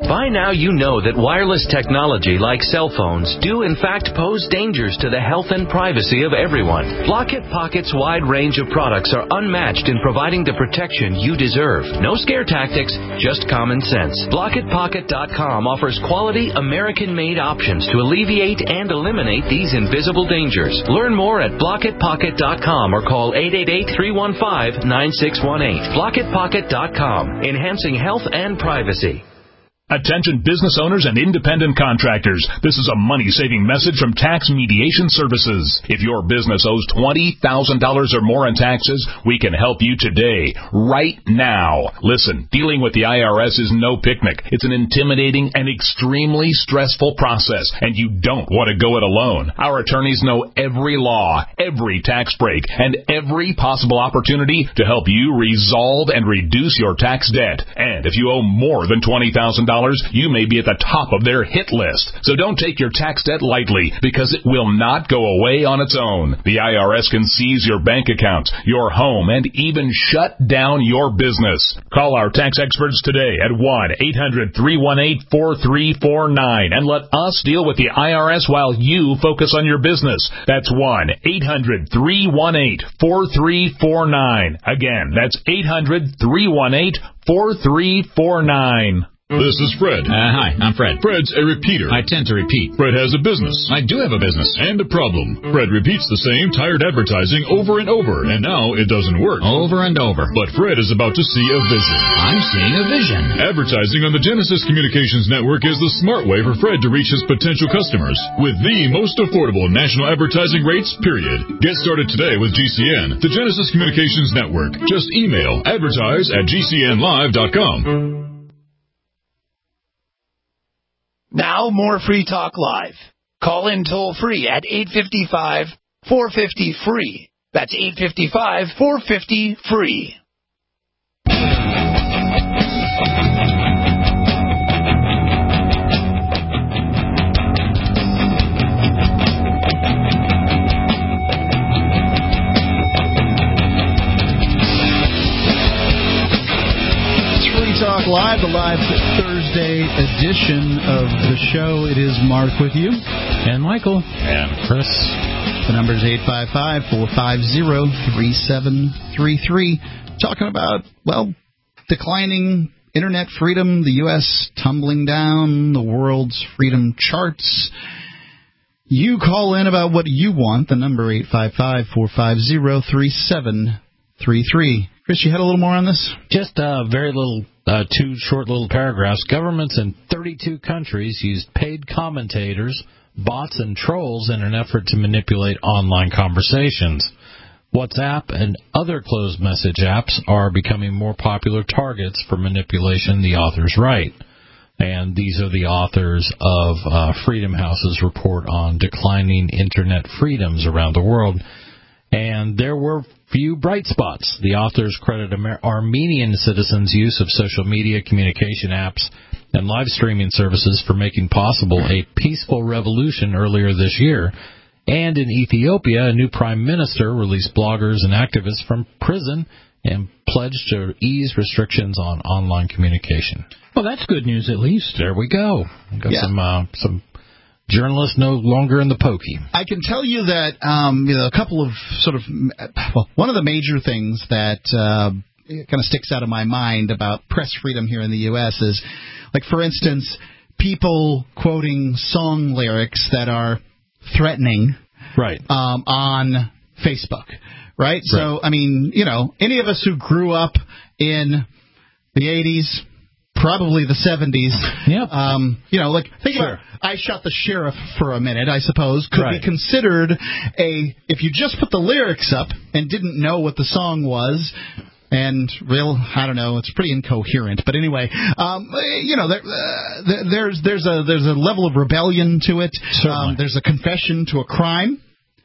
By now you know that wireless technology like cell phones do in fact pose dangers to the health and privacy of everyone. Blockit Pocket's wide range of products are unmatched in providing the protection you deserve. No scare tactics, just common sense. Blockit Pocket dot com offers quality American-made options to alleviate and eliminate these invisible dangers. Learn more at Blockit Pocket dot com or call eight eight eight, three one five, nine six one eight. Blockit Pocket dot com, enhancing health and privacy. Attention business owners and independent contractors. This is a money-saving message from Tax Mediation Services. If your business owes twenty thousand dollars or more in taxes, we can help you today, right now. Listen, dealing with the I R S is no picnic. It's an intimidating and extremely stressful process, and you don't want to go it alone. Our attorneys know every law, every tax break, and every possible opportunity to help you resolve and reduce your tax debt. And if you owe more than twenty thousand dollars, you may be at the top of their hit list. So don't take your tax debt lightly, because it will not go away on its own. The I R S can seize your bank account, your home, and even shut down your business. Call our tax experts today at one eight hundred, three one eight, four three four nine and let us deal with the I R S while you focus on your business. That's one eight hundred, three one eight, four three four nine. Again, that's eight hundred, three one eight, four three four nine. This is Fred. Uh, hi, I'm Fred. Fred's a repeater. I tend to repeat. Fred has a business. I do have a business. And a problem. Fred repeats the same tired advertising over and over, and now it doesn't work. Over and over. But Fred is about to see a vision. I'm seeing a vision. Advertising on the Genesis Communications Network is the smart way for Fred to reach his potential customers with the most affordable national advertising rates, period. Get started today with G C N, the Genesis Communications Network. Just email advertise at G C N live dot com. Now more Free Talk Live. Call in toll free at eight five five, four five zero, free. That's eight five five, four five zero, free. Talk Live, the live Thursday edition of the show. It is Mark with you. And Michael. And Chris. The number is eight five five, four five zero, three seven three three. Talking about, well, declining internet freedom, the U S tumbling down, the world's freedom charts. You call in about what you want. The number eight five five, four five zero, three seven three three. Chris, you had a little more on this? Just a very little, uh, two short little paragraphs. Governments in thirty-two countries used paid commentators, bots, and trolls in an effort to manipulate online conversations. WhatsApp and other closed message apps are becoming more popular targets for manipulation, the authors write. And these are the authors of uh, Freedom House's report on declining internet freedoms around the world. And there were few bright spots. The authors credit Amer- Armenian citizens' use of social media communication apps and live streaming services for making possible a peaceful revolution earlier this year. And in Ethiopia, a new prime minister released bloggers and activists from prison and pledged to ease restrictions on online communication. Well, that's good news, at least. There we go. We've got yeah. some uh, some journalists no longer in the pokey. I can tell you that um, you know, a couple of sort of, well, one of the major things that uh, kind of sticks out of my mind about press freedom here in the U S is, like, for instance, people quoting song lyrics that are threatening, right, um, on Facebook, right? right? So, I mean, you know, any of us who grew up in the eighties, probably the seventies. Yep. Um, you know, like, think sure. about I Shot the Sheriff for a minute, I suppose, could right. be considered a, if you just put the lyrics up and didn't know what the song was, and real, I don't know, it's pretty incoherent. But anyway, um, you know, there, uh, there's there's a there's a level of rebellion to it. Certainly. Um, there's a confession to a crime.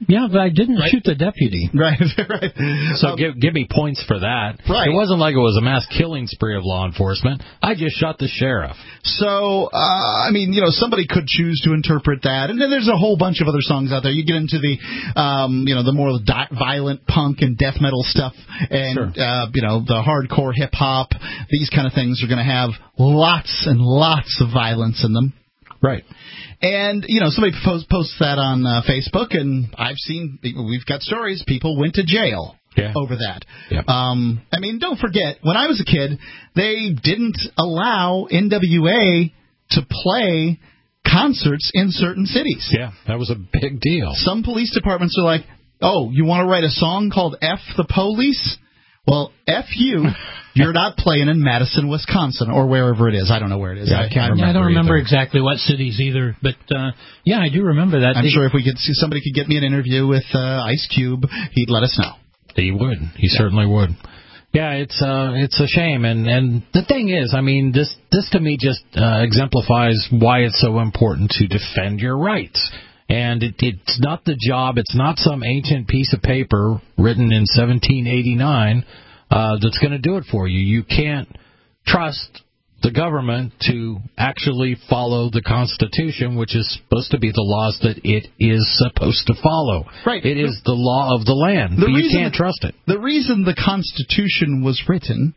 Yeah, but I didn't right? shoot the deputy. Right, right. So um, give, give me points for that. Right. It wasn't like it was a mass killing spree of law enforcement. I just shot the sheriff. So, uh, I mean, you know, somebody could choose to interpret that. And then there's a whole bunch of other songs out there. You get into the, um, you know, the more di- violent punk and death metal stuff and, Sure. uh, you know, the hardcore hip-hop. These kind of things are going to have lots and lots of violence in them. Right. And, you know, somebody post, posts that on uh, Facebook, and I've seen, we've got stories, people went to jail yeah. over that. Yep. Um, I mean, don't forget, when I was a kid, they didn't allow N W A to play concerts in certain cities. Yeah, that was a big deal. Some police departments are like, oh, you want to write a song called F the Police? Well, F you. You're not playing in Madison, Wisconsin, or wherever it is. I don't know where it is. Yeah, I, can't remember I don't remember either. exactly what cities either, but uh, yeah, I do remember that. I'm They, sure if we could see somebody could get me an interview with uh, Ice Cube, he'd let us know. He would. He yeah. certainly would. Yeah, it's uh, it's a shame, and and the thing is, I mean, this this to me just uh, exemplifies why it's so important to defend your rights. And it, it's not the job, it's not some ancient piece of paper written in seventeen eighty-nine uh, that's going to do it for you. You can't trust the government to actually follow the Constitution, which is supposed to be the laws that it is supposed to follow. Right. It is the law of the land, the but you can't the, trust it. The reason the Constitution was written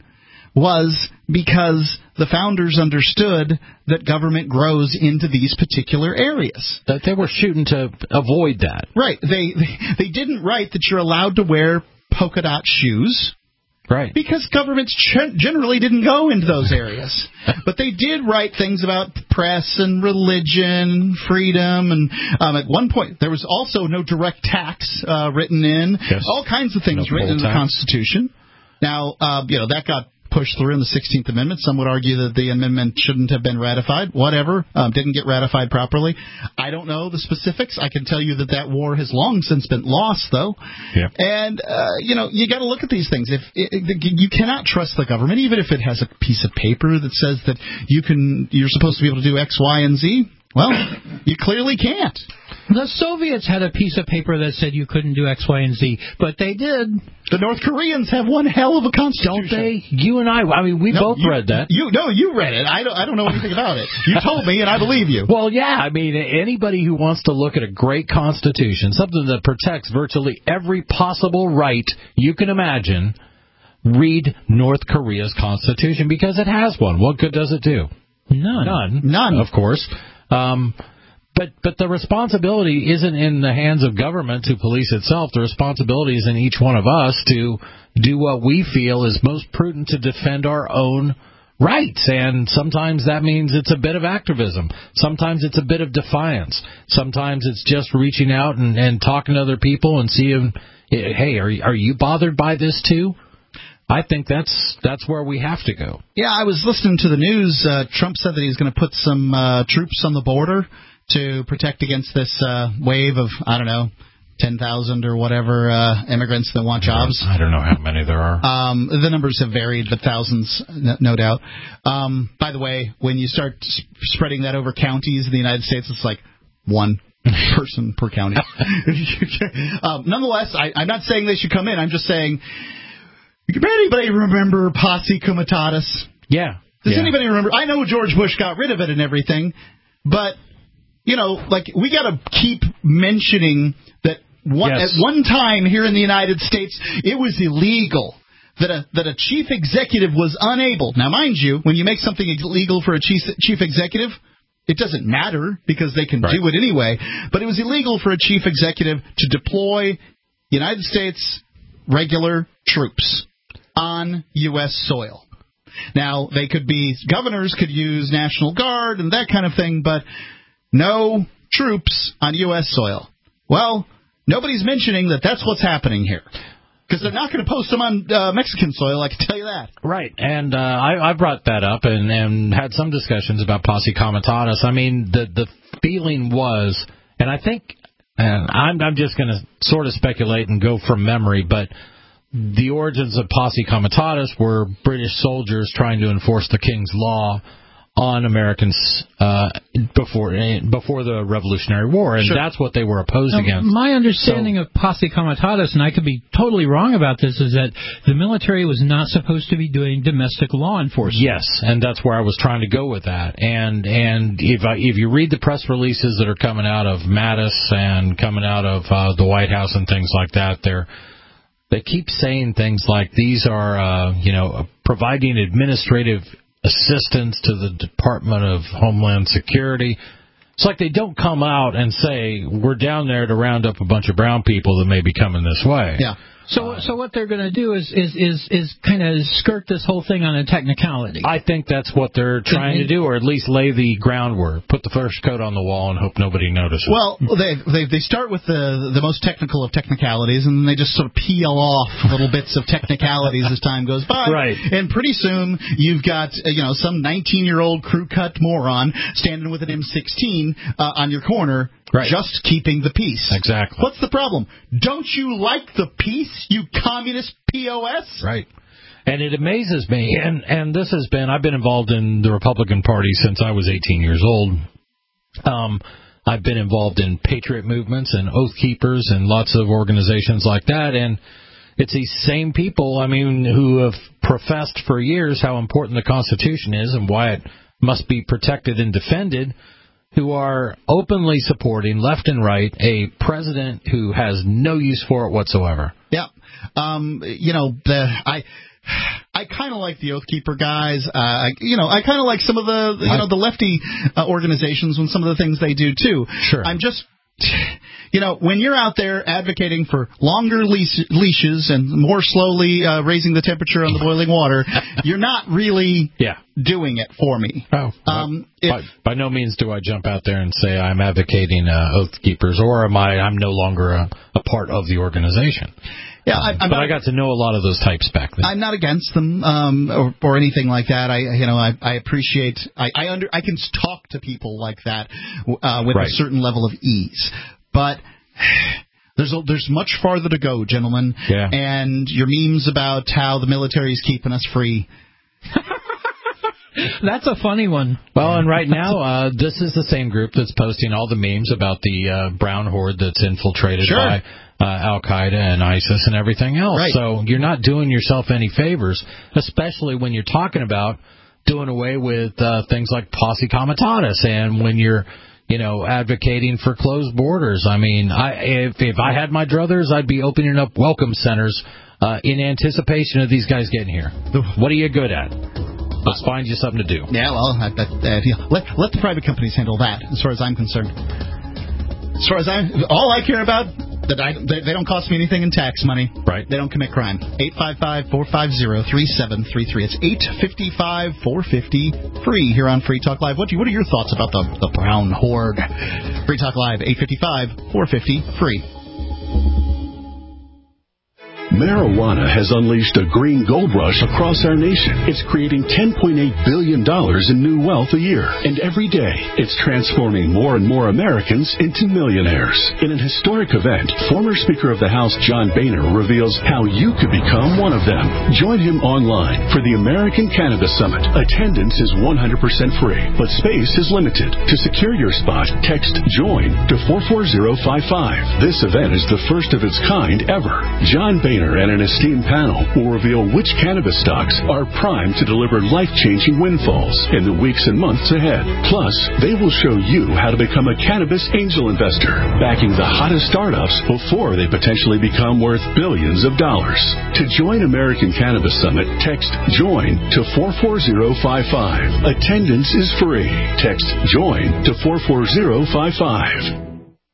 was because the founders understood that government grows into these particular areas. That they were shooting to avoid that. Right. They, they they didn't write that you're allowed to wear polka dot shoes. Right. Because governments ch- generally didn't go into those areas. But they did write things about press and religion, freedom, and um, at one point there was also no direct tax uh, written in. Yes. All kinds of things No written in the tax. Constitution. Now, uh, you know, that got pushed through in the sixteenth Amendment. Some would argue that the amendment shouldn't have been ratified. Whatever. Um, didn't get ratified properly. I don't know the specifics. I can tell you that that war has long since been lost, though. Yeah. And, uh, you know, you got to look at these things. If it, it, You cannot trust the government, even if it has a piece of paper that says that you can, you're supposed to be able to do X, Y, and Z. Well, you clearly can't. The Soviets had a piece of paper that said you couldn't do X, Y, and Z, but they did. The North Koreans have one hell of a constitution. Don't they? You and I, I mean, we no, both you, read that. You No, you read it. I don't, I don't know anything about it. You told me, and I believe you. Well, yeah, I mean, anybody who wants to look at a great constitution, something that protects virtually every possible right you can imagine, read North Korea's constitution, because it has one. What good does it do? None. None. None. Of course. Um, but but the responsibility isn't in the hands of government to police itself. The responsibility is in each one of us to do what we feel is most prudent to defend our own rights. And sometimes that means it's a bit of activism. Sometimes it's a bit of defiance. Sometimes it's just reaching out and, and talking to other people and seeing, hey, are are you bothered by this too? I think that's that's where we have to go. Yeah, I was listening to the news. Uh, Trump said that he's going to put some uh, troops on the border to protect against this uh, wave of, I don't know, ten thousand or whatever uh, immigrants that want jobs. I don't know how many there are. Um, the numbers have varied, but thousands, no, no doubt. Um, by the way, when you start sp- spreading that over counties in the United States, it's like one person per county. um, nonetheless, I, I'm not saying they should come in. I'm just saying, does anybody remember Posse Comitatus? Yeah. Does yeah. anybody remember? I know George Bush got rid of it and everything, but, you know, like, we got to keep mentioning that one, yes. at one time here in the United States, it was illegal that a that a chief executive was unable. Now, mind you, when you make something illegal for a chief, chief executive, it doesn't matter because they can right. do it anyway, but it was illegal for a chief executive to deploy United States regular troops on U S soil. Now, they could be, governors could use National Guard and that kind of thing, but no troops on U S soil. Well, nobody's mentioning that that's what's happening here. Because they're not going to post them on uh, Mexican soil, I can tell you that. Right, and uh, I, I brought that up and, and had some discussions about Posse Comitatus. I mean, the the feeling was, and I think, and I'm, I'm just going to sort of speculate and go from memory, but the origins of Posse Comitatus were British soldiers trying to enforce the King's Law on Americans uh, before before the Revolutionary War, and Sure. that's what they were opposed Now, against. my understanding so, of posse comitatus, and I could be totally wrong about this, is that the military was not supposed to be doing domestic law enforcement. Yes, and that's where I was trying to go with that. And and if I, if you read the press releases that are coming out of Mattis and coming out of uh, the White House and things like that, they're they keep saying things like these are uh, you know providing administrative assistance to the Department of Homeland Security. It's like they don't come out and say, we're down there to round up a bunch of brown people that may be coming this way. Yeah. So, uh, so what they're going to do is is is, is kind of skirt this whole thing on a technicality. I think that's what they're trying to do, or at least lay the groundwork, put the first coat on the wall, and hope nobody notices. Well, they they, they start with the the most technical of technicalities, and they just sort of peel off little bits of technicalities as time goes by. Right. And pretty soon you've got uh, you know some nineteen-year-old crew cut moron standing with an M sixteen uh, on your corner. Right. Just keeping the peace. Exactly. What's the problem? Don't you like the peace, you communist P O S? Right. And it amazes me, and, and this has been, I've been involved in the Republican Party since I was eighteen years old. Um, I've been involved in patriot movements and Oath Keepers and lots of organizations like that, and it's these same people, I mean, who have professed for years how important the Constitution is and why it must be protected and defended, who are openly supporting, left and right, a president who has no use for it whatsoever. Yeah. Um, you know, the I I kind of like the Oath Keeper guys. Uh, I, you know, I kind of like some of the, you know, the lefty uh, organizations and some of the things they do, too. Sure. I'm just... You know, when you're out there advocating for longer leash- leashes and more slowly uh, raising the temperature on the boiling water, you're not really yeah. doing it for me. Oh, um, by, if, by no means do I jump out there and say I'm advocating uh, Oath Keepers, or am I? I'm no longer a, a part of the organization. Yeah, I, I'm but not, I got to know a lot of those types back then. I'm not against them um, or, or anything like that. I, you know, I, I appreciate. I, I under. I can talk to people like that uh, with right. a certain level of ease. But there's a, there's much farther to go, gentlemen. Yeah. And your memes about how the military is keeping us free. That's a funny one. Well, and right now, uh, this is the same group that's posting all the memes about the uh, brown horde that's infiltrated sure. by uh, Al-Qaeda and ISIS and everything else. Right. So you're not doing yourself any favors, especially when you're talking about doing away with uh, things like posse comitatus, and when you're you know, advocating for closed borders. I mean, I if if I had my druthers, I'd be opening up welcome centers uh, in anticipation of these guys getting here. What are you good at? Let's find you something to do. Yeah, well, I, I, I, let let the private companies handle that. As far as I'm concerned, as far as I, all I care about that I they, they don't cost me anything in tax money. Right. They don't commit crime. eight five five, four five zero, three seven three three. It's eight five five, four five zero, free here on Free Talk Live. What, do you, what are your thoughts about the, the brown horde? Free Talk Live, eight five five, four five zero, free. Marijuana has unleashed a green gold rush across our nation. It's creating ten point eight billion dollars in new wealth a year. And every day, it's transforming more and more Americans into millionaires. In an historic event, former Speaker of the House John Boehner reveals how you could become one of them. Join him online for the American Cannabis Summit. Attendance is one hundred percent free, but space is limited. To secure your spot, text JOIN to four four zero five five. This event is the first of its kind ever. John Boehner and an esteemed panel will reveal which cannabis stocks are primed to deliver life-changing windfalls in the weeks and months ahead. Plus, they will show you how to become a cannabis angel investor, backing the hottest startups before they potentially become worth billions of dollars. To join American Cannabis Summit, text JOIN to four four zero five five. Attendance is free. Text JOIN to four four zero five five.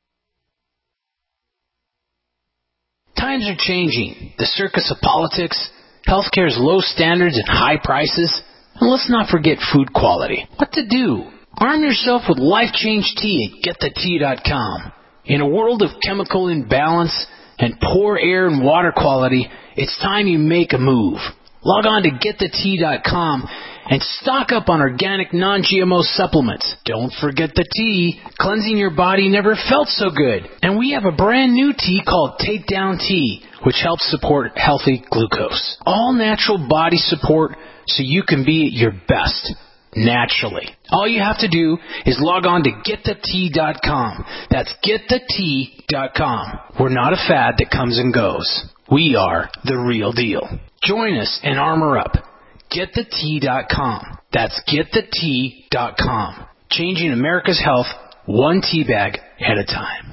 Times are changing. The circus of politics, healthcare's low standards and high prices, and let's not forget food quality. What to do? Arm yourself with Life Change Tea at get the tea dot com. In a world of chemical imbalance and poor air and water quality, it's time you make a move. Log on to get the tea dot com and stock up on organic non-G M O supplements. Don't forget the tea. Cleansing your body never felt so good. And we have a brand new tea called Takedown Tea, which helps support healthy glucose. All natural body support so you can be at your best. naturally. All you have to do is log on to get the tea dot com. That's get the tea dot com. We're not a fad that comes and goes. We are the real deal. Join us and armor up. get the tea dot com. That's get the tea dot com. Changing America's health one tea bag at a time.